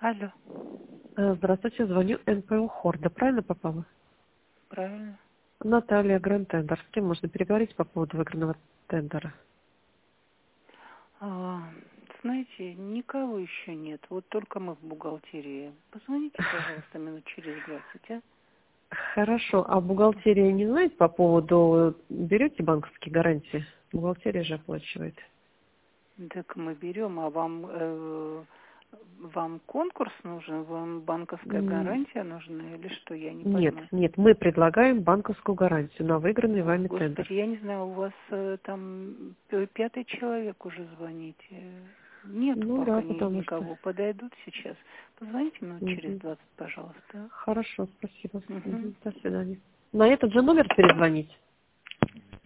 Алло, Здравствуйте, звоню НПО Хорда. Правильно попала? правильно. Наталья, Гранд-тендер. С кем можно переговорить по поводу выигранного тендера? А, знаете, никого еще нет. Вот только мы в бухгалтерии. Позвоните, пожалуйста, минут через 20, а? Хорошо. А бухгалтерия не знает по поводу... Берете банковские гарантии? Бухгалтерия же оплачивает. Так мы берем, а вам конкурс нужен? Вам банковская М, гарантия нужна или что? Я не Нет, пойму. нет. Мы предлагаем банковскую гарантию на выигранный Ой, вами тендер. господи, я не знаю, у вас там пятый человек уже звонит. Нету Ну да, пока потому что... никого. Подойдут сейчас. Позвоните минут через Мгм. 20, пожалуйста. Хорошо, спасибо. Мгм. Мгм. До свидания. На этот же номер перезвонить?